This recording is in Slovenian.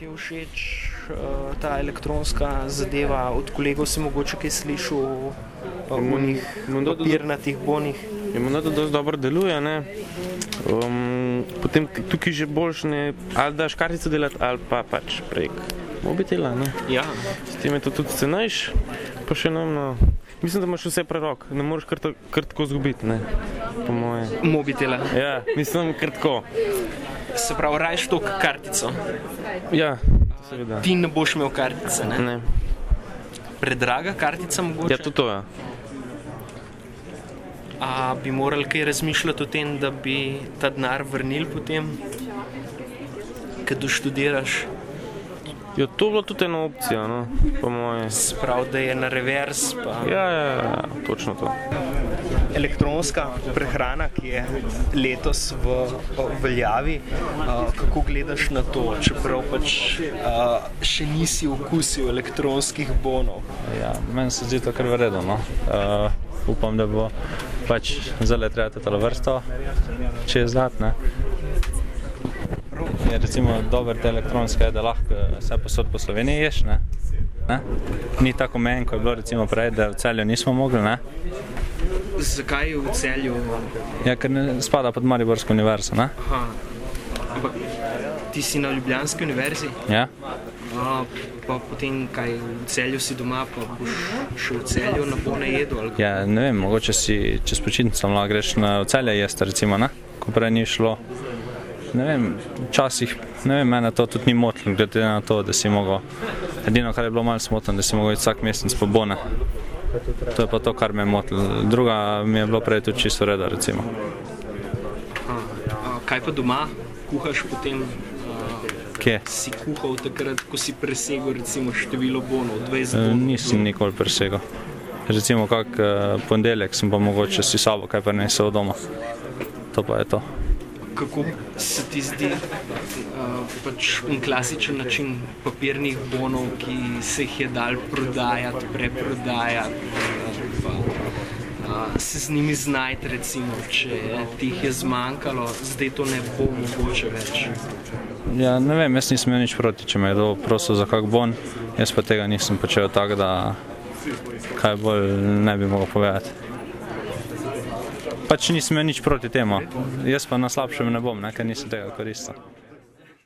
ti je všeč ta elektronska zadeva? Od kolegov si mogoče kaj slišal o njih papirnatih bonih? Moneta dosti dobro deluje, ne. Potem tukaj že boljš ne, ali daš kartico delati, ali pa pač prek mobitela, ne. Ja. S tem je to tudi cenejš, pa še no, mislim, da imaš vse prerok, ne moreš kar tako zgubiti, ne, po moje. Mobitela? Ja, mislim, kar tako. Se pravi, rajš to kartico? Ja, seveda. Ti ne boš imel kartice, ne? Ne. Predraga kartica mogoče? Ja, to, ja. A bi morali kaj razmišljati o tem, da bi ta denar vrnili potem, ko doštudiraš? Ja, to bilo tudi ena opcija, no, po moje. Se pravi, da je na revers, pa... Ja, točno to. Elektronska prehrana, ki je letos v veljavi, kako gledaš na to, čeprav pač še nisi okusil elektronskih bonov? Ja, meni se zdi to kar v redu, no. Upam, da bo pač zelo treba tale vrsto čez dat, ne. Je recimo dober te elektronske je, da lahko vse posod po Sloveniji ješ, ne. Ni tako omejen, ko je bilo recimo prej, da v Celju nismo mogli, ne. Zakaj v Celju? Ja, ker ne spada pod Mariborsko univerzo, ne. Aha, ampak ti si na Ljubljanski univerzi? Ja. Pa potem kaj, v Celju si doma, pa boš šel v Celju na bone jedel? Ali... Ja, ne vem, mogoče si čez počitnico lahko greš v Celje jesti, recimo, ne, ko prej ni šlo. Ne vem, včasih, ne vem, mene to tudi ni motilo, glede na to, da si mogel, edino, kar je bilo malo smotno, da si mogel iti vsak mesec po bone. To je pa to, kar me je motilo. Druga mi je bilo prej tudi čisto reda, recimo. Kaj pa doma? Kuhaš potem? Kje? Si kuhal takrat, ko si presegel recimo število bonov, 20 bonov? Nisem nikoli presegel. Recimo kak ponedeljek sem pa mogoče si sabo kaj prinesel doma. To pa je to. Kako se ti zdi pač klasičen način papirnih bonov, ki se jih je dal prodajati, preprodajati, pa se z njimi znajti, recimo, če ti jih je zmanjkalo, zdaj to ne bo mogoče več? Ja, ne vem, jaz nisem imel nič proti, če me je kdo prosil za kak bon, jaz pa tega nisem počel tako, da kaj bolj ne bi mogel povedati. Pač nisem imel nič proti temu, jaz pa na slabšem ne bom, ker nisem tega koristil.